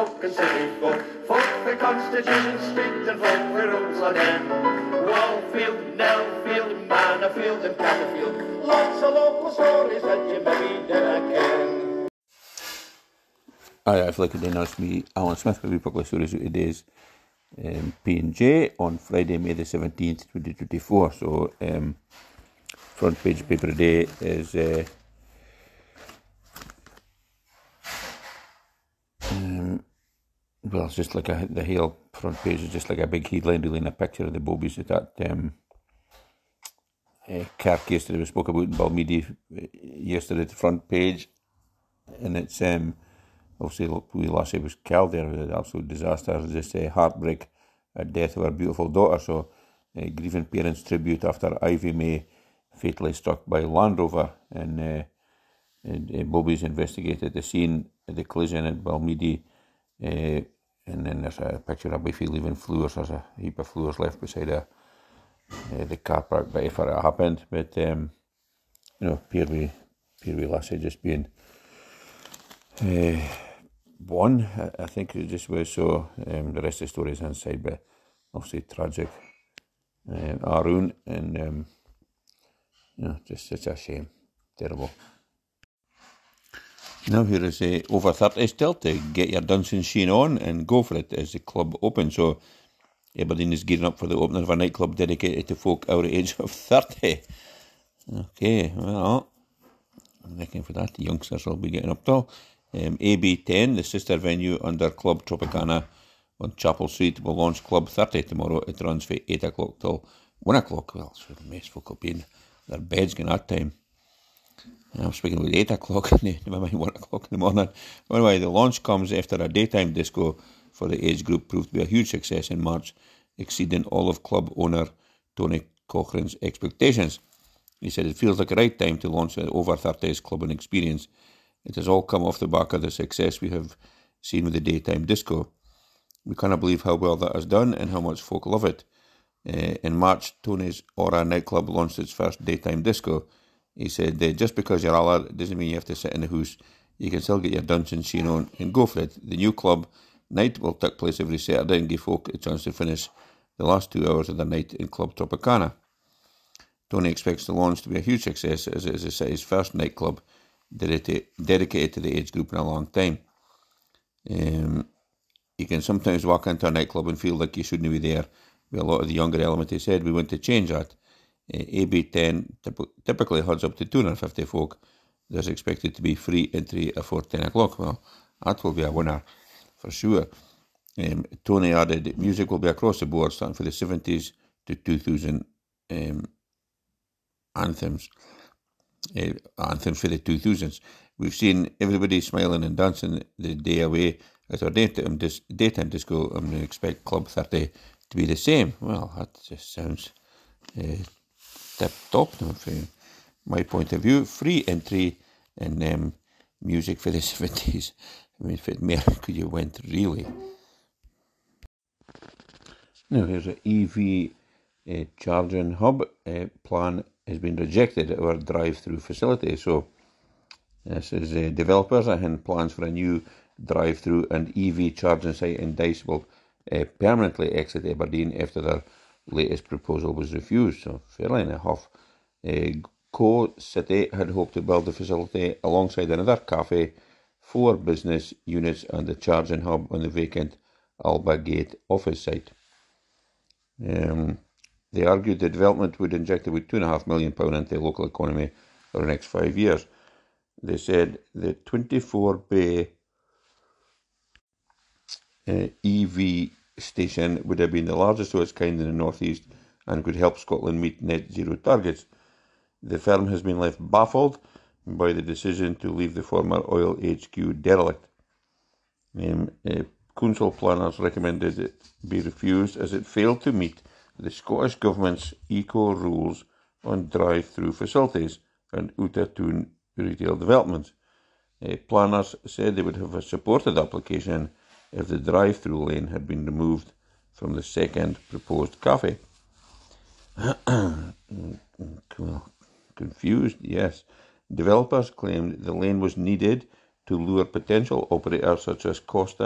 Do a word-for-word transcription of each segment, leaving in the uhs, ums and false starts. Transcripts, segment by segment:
folk and city folk, folk for Constitution Street and folk for Roselawn End. Wallfield, Nellfield, Manorfield and Catterfield, lots of local stories that you maybe never ken. Aye, I've like to announce me, Alan Smith, will be published stories of today's um, P and J on Friday, May the seventeenth, twenty twenty-four. So, um, front page paper today is uh, um, well, it's just like a, the Hale front page is just like a big headline, really, and a picture of the bobbies at that um, uh, car case that we spoke about in Balmeedy yesterday at the front page, and it's um, obviously we last year was killed there, it was an absolute disaster, just a uh, heartbreak at death of our beautiful daughter. So, uh, grieving parents tribute after Ivy May fatally struck by Land Rover, and, uh, and uh, bobbies investigated the scene of the collision at Balmeedy. Uh, and then there's a picture of Biffy leaving floors. There's a heap of floors left beside a, uh, the car park before it happened. But, um, you know, Peerwee, Peerwee Lassie just being uh, one, I, I think it just was. So um, the rest of the story is inside, but obviously tragic. Uh, Arun, and, um, you know, just such a shame. Terrible. Now here is a over thirty still to get your Dunson Sheen on and go for it as the club opens. So Aberdeen is gearing up for the opening of a nightclub dedicated to folk our age of thirty. Okay, well, I'm looking for that. The youngsters will be getting up to. Um, A B ten, the sister venue under Club Tropicana on Chapel Street, will launch Club thirty tomorrow. It runs from eight o'clock till one o'clock. Well, it's the mess folk will be in their beds in that time. I'm speaking about eight o'clock, never mind one o'clock in the morning. Anyway, the launch comes after a daytime disco for the age group proved to be a huge success in March, exceeding all of club owner Tony Cochrane's expectations. He said it feels like the right time to launch the over thirties clubbing experience. It has all come off the back of the success we have seen with the daytime disco. We cannot believe how well that has done and how much folk love it. Uh, in March, Tony's Aura nightclub launched its first daytime disco. He said, uh, just because you're allowed doesn't mean you have to sit in the house. You can still get your Dunson Sheen on and go for it. The new club night will take place every Saturday and give folk a chance to finish the last two hours of the night in Club Tropicana. Tony expects the launch to be a huge success as it is the city's first nightclub dedicated, dedicated to the age group in a long time. Um, you can sometimes walk into a nightclub and feel like you shouldn't be there with a lot of the younger element. He said, we want to change that. Uh, A B ten typically holds up to two hundred fifty folk. There's expected to be free entry before ten o'clock. Well, that will be a winner for sure. Um, Tony added, music will be across the board, starting for the seventies to two thousand um, anthems. Uh, anthems for the two thousands. We've seen everybody smiling and dancing the day away at our daytime, dis- daytime disco, and we expect Club thirty to be the same. Well, that just sounds Uh, tip top from my point of view. Free entry and um, music for the seventies. I mean, if it more could you went really. Now here's an E V uh, charging hub uh, plan has been rejected at our drive-through facility. So this is uh, developers and plans for a new drive-through and E V charging site in Dice will uh, permanently exit Aberdeen after their latest proposal was refused. So fairly enough. Uh, Co City had hoped to build the facility alongside another cafe, four business units and a charging hub on the vacant Alba Gate office site. Um, they argued the development would inject about two and a half million pound into the local economy for the next five years. They said the twenty-four bay uh, E V station would have been the largest of its kind in the northeast and could help Scotland meet net zero targets. The firm has been left baffled by the decision to leave the former oil H Q derelict. Um, uh, council planners recommended it be refused as it failed to meet the Scottish Government's eco rules on drive-through facilities and out-of-town retail developments. Uh, planners said they would have supported the application if the drive-through lane had been removed from the second proposed cafe. Confused, yes. Developers claimed the lane was needed to lure potential operators such as Costa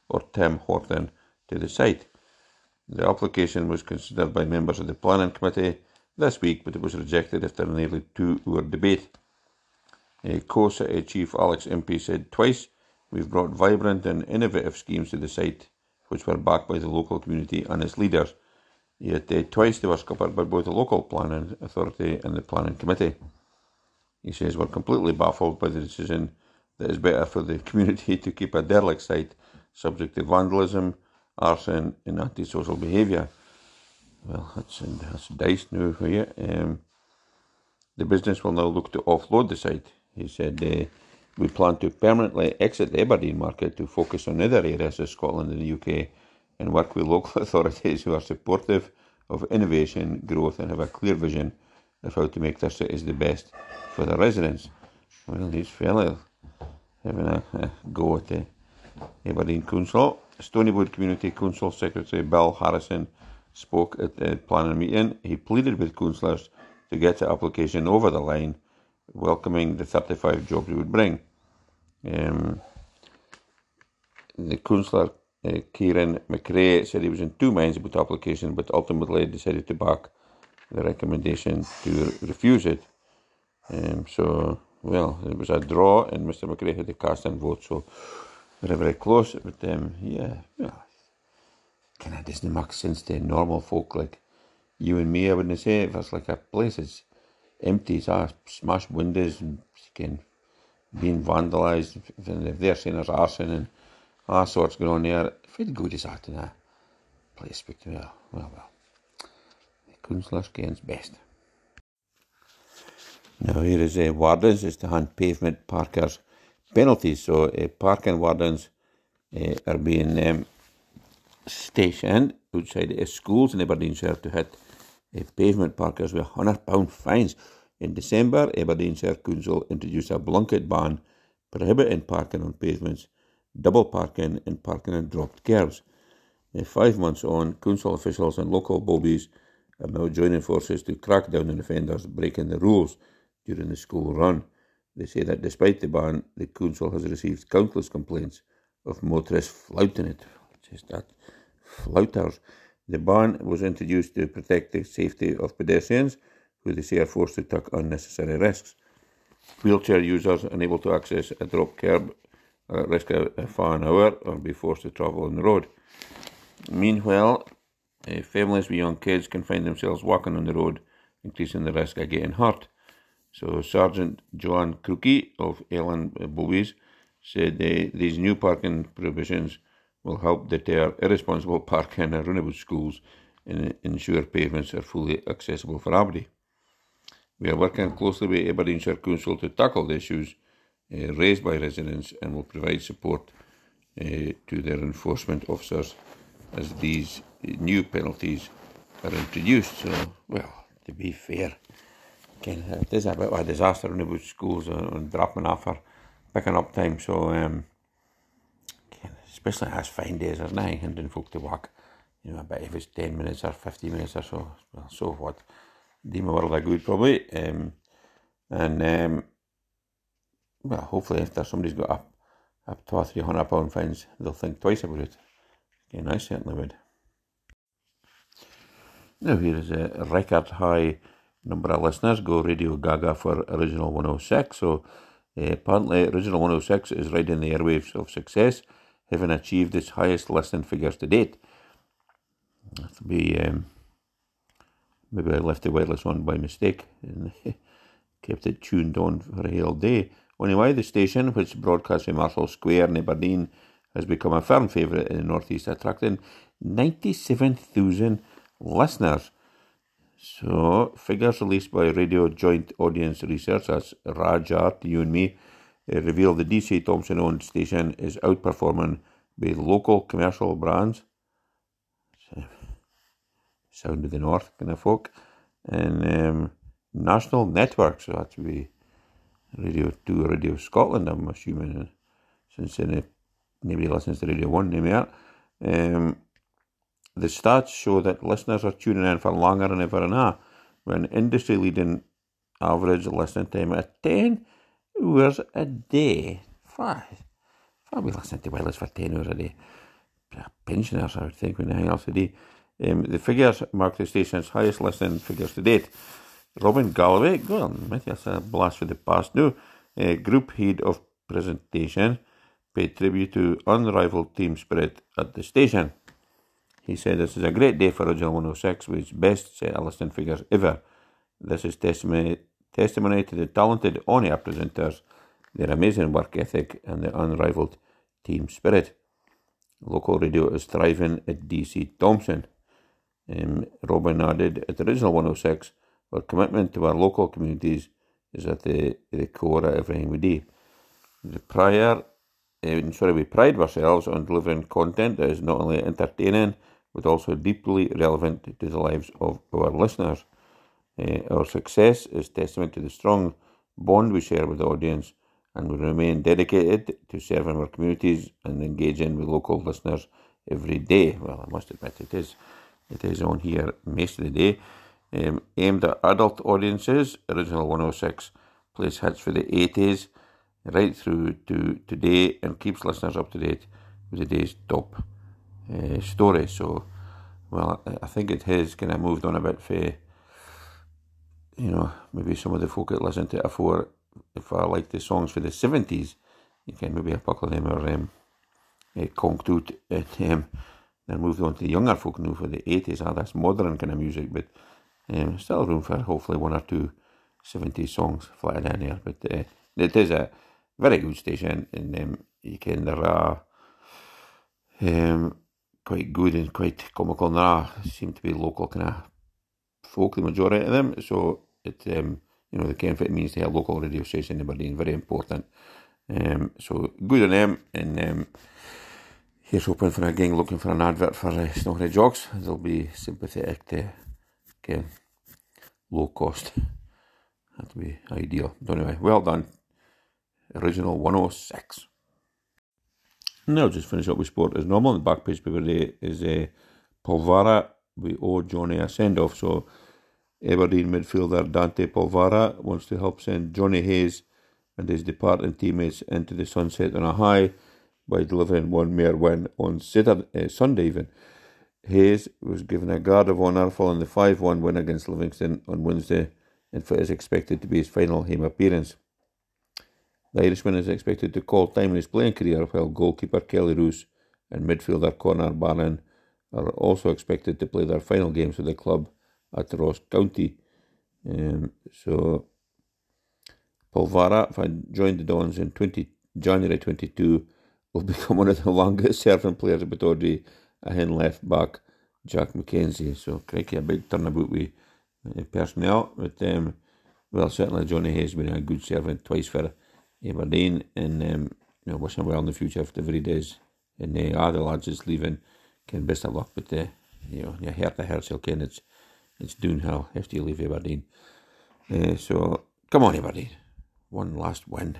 or Tim Horton to the site. The application was considered by members of the Planning Committee this week, but it was rejected after a nearly two-hour debate. Uh, Co-City Chief Alex Impey said twice, "We've brought vibrant and innovative schemes to the site, which were backed by the local community and its leaders. Yet uh, twice they were scuppered by both the local planning authority and the planning committee." He says, "We're completely baffled by the decision that it's better for the community to keep a derelict site subject to vandalism, arson and antisocial behaviour." Well, that's, that's diced now for you. Um, the business will now look to offload the site. He said, uh, "We plan to permanently exit the Aberdeen market to focus on other areas of Scotland and the U K and work with local authorities who are supportive of innovation, growth and have a clear vision of how to make their cities the best for their residents." Well, these fellas having a, a go at the Aberdeen Council. Stonywood Community Council Secretary Bill Harrison spoke at the planning meeting. He pleaded with councillors to get the application over the line, welcoming the thirty-five jobs it would bring. Um, the councillor, uh, Kieran McRae, said he was in two minds about the application, but ultimately decided to back the recommendation to refuse it. Um, so, well, it was a draw, and Mister McRae had to cast in vote, so very, very close. But um, yeah, well, kind of doesn't make sense to normal folk like you and me. I wouldn't say if it's like a place is empty, it's ah, smashed windows and can being vandalised, if they're saying there's arson and all sorts going on there, if it good is that in a place, but well, well, well, the councillors gains best. Now here is uh, wardens is to hand pavement parkers penalties. So uh, parking wardens uh, are being um, stationed outside uh, schools in Aberdeenshire to hit uh, pavement parkers with one hundred pound fines. In December, Aberdeenshire Council introduced a blanket ban prohibiting parking on pavements, double parking and parking on dropped curbs. Uh, five months on, council officials and local bodies are now joining forces to crack down on offenders breaking the rules during the school run. They say that despite the ban, the council has received countless complaints of motorists flouting it. Just that, flouters. The ban was introduced to protect the safety of pedestrians, who they say are forced to take unnecessary risks. Wheelchair users unable to access a drop curb are at risk of a fine hour or be forced to travel on the road. Meanwhile, uh, families with young kids can find themselves walking on the road, increasing the risk of getting hurt. So Sergeant Joanne Crookie of Ellen Bowies said uh, these new parking provisions will help deter irresponsible parking around about schools and ensure pavements are fully accessible for everybody. We are working closely with Aberdeenshire Council to tackle the issues uh, raised by residents and will provide support uh, to their enforcement officers as these new penalties are introduced. So, well, to be fair, Ken, it is a bit of a disaster in about schools on, on dropping off or picking up time. So, um, Ken, especially as fine days, there's nothing hindering folk to walk. You know, but if it's ten minutes or fifteen minutes or so, well, so what? Do me a world of good, probably. Um, and, um, well, hopefully, if there's somebody's got up up two or three hundred pound fines, they'll think twice about it. Again, I certainly would. Now, here is a record high number of listeners. Go Radio Gaga for Original one oh six. So, uh, apparently, Original one oh six is riding the airwaves of success, having achieved its highest listening figures to date. That'll be. Um, Maybe I left the wireless on by mistake and kept it tuned on for a whole day. Anyway, the station, which broadcasts from Marshall Square in Aberdeen, has become a firm favourite in the North East, attracting ninety-seven thousand listeners. So, figures released by Radio Joint Audience Research, that's Rajart, you and me, uh, reveal the D C Thomson-owned station is outperforming by local commercial brands. So, Sound of the North kind of folk, and um, national networks, so that would be Radio two, Radio Scotland, I'm assuming, since uh, nobody listens to Radio one anymore. Um, the stats show that listeners are tuning in for longer than ever now, with an industry-leading average listening time at ten hours a day. Five. I'll be listening to wireless for ten hours a day. pensioners, I would think, when anything else today. Um, the figures mark the station's highest listening figures to date. Robin Galloway, go on, mate, that's a blast for the past now. Uh, group head of presentation paid tribute to unrivaled team spirit at the station. He said, "This is a great day for Original one oh six, with its best set of listening figures ever. This is testimony, testimony to the talented on-air presenters, their amazing work ethic, and their unrivaled team spirit. Local radio is thriving at D C Thomson." Um, Robin added, "At Original one oh six, our commitment to our local communities is at the, the core of everything we do. The prior, uh, sorry, we pride ourselves on delivering content that is not only entertaining, but also deeply relevant to the lives of our listeners. Uh, our success is testament to the strong bond we share with the audience, and we remain dedicated to serving our communities and engaging with local listeners every day." Well, I must admit, it is, it is on here most of the day. Um, aimed at adult audiences, Original one oh six plays hits for the eighties right through to today and keeps listeners up to date with the day's top uh, story. So, well, I think it has kind of moved on a bit for, you know, maybe some of the folk that listen to it before, if I like the songs for the seventies, you can maybe a couple of them are um, uh, conked out and um, then moved on to the younger folk now for the eighties. Ah, that's modern kind of music, but um, still room for hopefully one or two seventies songs flatted in here. But uh, it is a very good station, and um, you can, there are um, quite good and quite comical, and there seem to be local kind of folk, the majority of them. So it, um, you know, the kind of it means to have a local radio station in Aberdeen, very important. Um, so good on them, and um, here's hoping for a gang looking for an advert for uh, Snorri Jocks. They'll be sympathetic to okay, low cost. That'd be ideal. But anyway, well done, Original one oh six. Now just finish up with sport as normal. The back page paper today is uh, Polvara. We owe Johnny a send-off. So Aberdeen midfielder Dante Polvara wants to help send Johnny Hayes and his departing teammates into the sunset on a high by delivering one mere win on Saturday, uh, Sunday even. Hayes was given a guard of honour following the five one win against Livingston on Wednesday, and is expected to be his final home appearance. The Irishman is expected to call time in his playing career, while goalkeeper Kelly Roos and midfielder Conor Barron are also expected to play their final games with the club at Ross County. Um, so, Polvara, if I joined the Dons in January twenty-two, will become one of the longest serving players at Pittodrie, ahead left back Jack McKenzie. So, crikey, a big turnabout with uh, personnel. But, um, well, certainly Johnny Hayes has been a good servant twice for Aberdeen, and um, you know, wish him well in the future if ever he does. And uh, other lads is leaving, can best of luck. But uh, you know, you hear the Herschel, Ken, it's it's downhill after you leave Aberdeen. Uh, so come on, Aberdeen, one last win.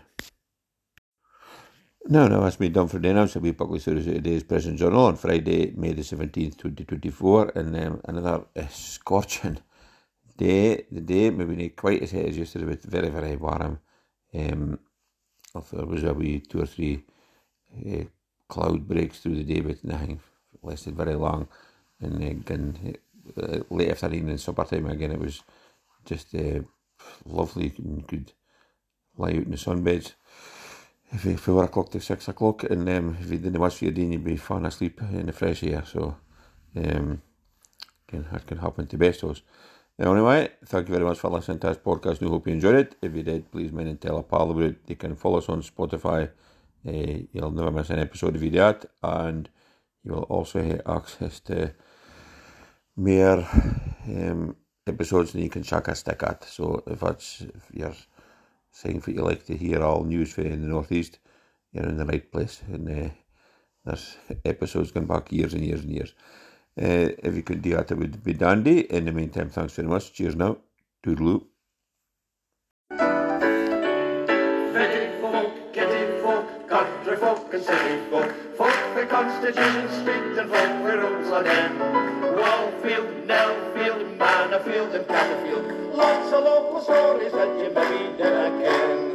No, no, that's me done for the now. So we publish today's Prison Journal on Friday, May the seventeenth, twenty twenty-four, and um, another uh, scorching day. The day maybe not quite as hot as yesterday, but very, very warm. Um, there was a wee two or three uh, cloud breaks through the day, but nothing lasted very long. And again, uh, late afternoon and supper time again, it was just uh, lovely and good lie out in the sunbeds from four o'clock to six o'clock. And um, if you didn't watch your day, you'd be falling asleep in the fresh air. So um, can, that can happen to best of us. Anyway, thank you very much for listening to this podcast. I hope you enjoyed it. If you did, please mind and tell a pal about it. You can follow us on Spotify. Uh, you'll never miss an episode if you do that. And you will also have access to more um, episodes than you can chuck a stick at. So if that's if you're saying that you like to hear all news from the Northeast, you're in the right place. And uh, there's episodes going back years and years and years. Uh, if you could do that, it would be dandy. In the meantime, thanks very much. Cheers now. Toodaloo. City folk, kitty folk, country folk and city folk, folk for Constitution Street and folk for rules on end. Wallfield, Nellfield, Manorfield and Canterfield, lots of local stories that you maybe never can.